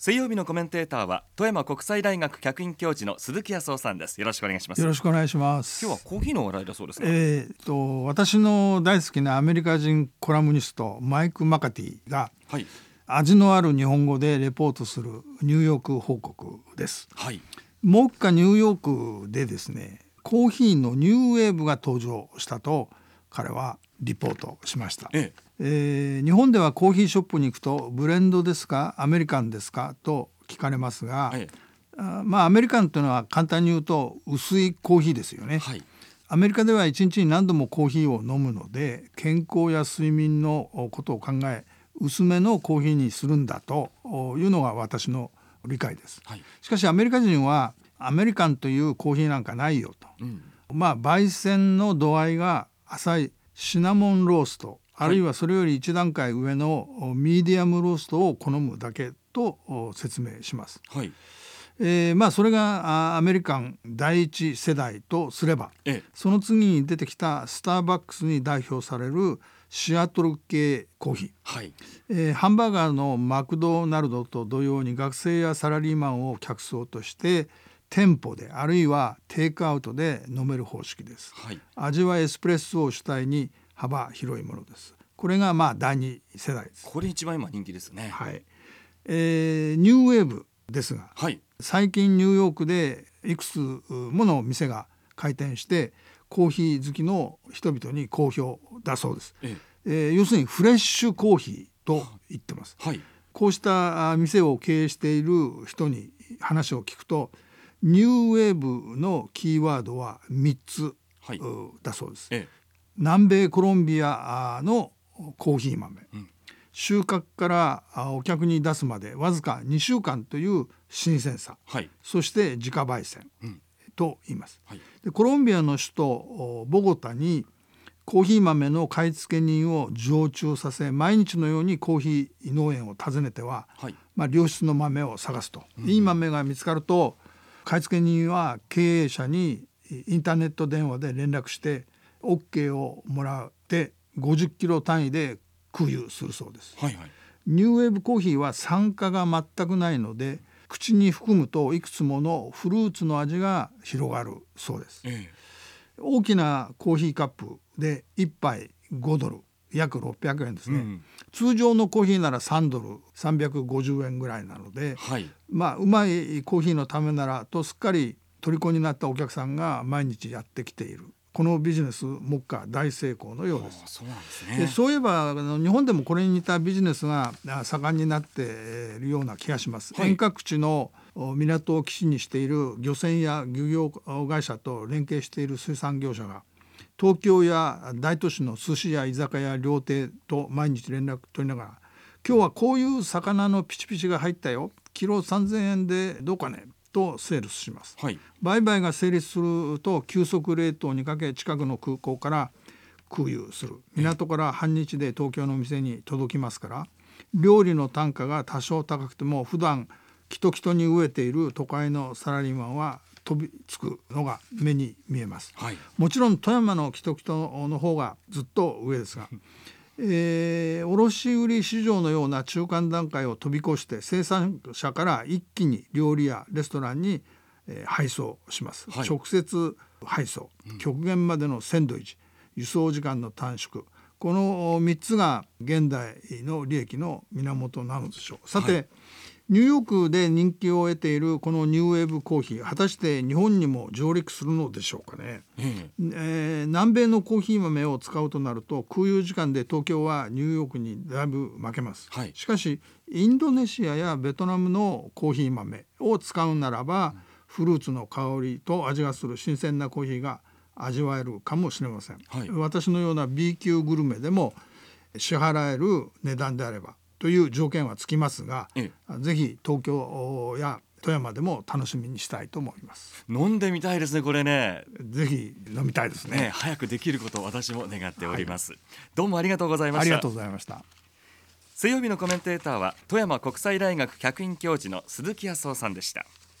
水曜日のコメンテーターは富山国際大学客員教授の鈴木康夫さんです。よろしくお願いします。 よろしくお願いします。 今日はコーヒーの話題だそうですね。 私の大好きなアメリカ人コラムニストマイク・マカティが、 はい、 味のある日本語でレポートするニューヨーク報告です。 はい、 目下ニューヨークでですね、コーヒーのニューウェーブが登場したと彼はリポートしました。日本ではコーヒーショップに行くとブレンドですかアメリカンですかと聞かれますが、アメリカンというのは簡単に言うと薄いコーヒーですよね。 はい、 アメリカでは一日に何度もコーヒーを飲むので健康や睡眠のことを考え薄めのコーヒーにするんだというのが私の理解です。 はい、 しかしアメリカ人はアメリカンというコーヒーなんかないよと、焙煎の度合いが浅いシナモンロースト、あるいはそれより一段階上のミディアムローストを好むだけと説明します。 はい、 それがアメリカン第一世代とすれば、その次に出てきたスターバックスに代表されるシアトル系コーヒー、ハンバーガーのマクドナルドと同様に学生やサラリーマンを客層として店舗であるいはテイクアウトで飲める方式です。味はエスプレッソを主体に幅広いものです。これが第2世代です。 これ一番今人気ですね。 ニューウェーブですが、最近ニューヨークでいくつもの店が開店してコーヒー好きの人々に好評だそうです。要するにフレッシュコーヒーと言ってます。こうした店を経営している人に話を聞くとニューウェーブのキーワードは3つだそうです。南米コロンビアのコーヒー豆、収穫からお客に出すまでわずか2週間という新鮮さ、そして自家焙煎、と言います。でコロンビアの首都ボゴタにコーヒー豆の買い付け人を常駐させ毎日のようにコーヒー農園を訪ねては、良質の豆を探すと、いい豆が見つかると買い付け人は経営者にインターネット電話で連絡してOK をもらって50キロ単位で空輸するそうです。ニューウェーブコーヒーは酸化が全くないので口に含むといくつものフルーツの味が広がるそうです。大きなコーヒーカップで1杯5ドル約600円ですね。通常のコーヒーなら3ドル350円ぐらいなので、うまいコーヒーのためならとすっかり虜になったお客さんが毎日やってきている。このビジネス目下大成功のようです。そういえば日本でもこれに似たビジネスが盛んになっているような気がします。遠隔地の港を基地にしている漁船や漁業会社と連携している水産業者が東京や大都市の寿司や居酒屋料亭と毎日連絡取りながら今日はこういう魚のピチピチが入ったよ、キロ3000円でどうかねとセールスします。売買が成立すると急速冷凍にかけ近くの空港から空輸する。港から半日で東京の店に届きますから料理の単価が多少高くても普段キトキトに飢えている都会のサラリーマンは飛びつくのが目に見えます。もちろん富山のキトキトの方がずっと上ですが卸売市場のような中間段階を飛び越して生産者から一気に料理やレストランに配送します。直接配送、極限までの鮮度維持、輸送時間の短縮、この3つが現代の利益の源なのでしょう。さて、ニューヨークで人気を得ているこのニューウェーブコーヒー、果たして日本にも上陸するのでしょうかね。南米のコーヒー豆を使うとなると空輸時間で東京はニューヨークにだいぶ負けます。しかしインドネシアやベトナムのコーヒー豆を使うならば、フルーツの香りと味がする新鮮なコーヒーが味わえるかもしれません。私のような B 級グルメでも支払える値段であればという条件はつきますが、ぜひ東京や富山でも楽しみにしたいと思います。 飲んでみたいですね。これね、 ぜひ飲みたいですね。 早くできることを私も願っております。どうもありがとうございました。 ありがとうございました。 水曜日のコメンテーターは富山国際大学客員教授の鈴木康夫さんでした。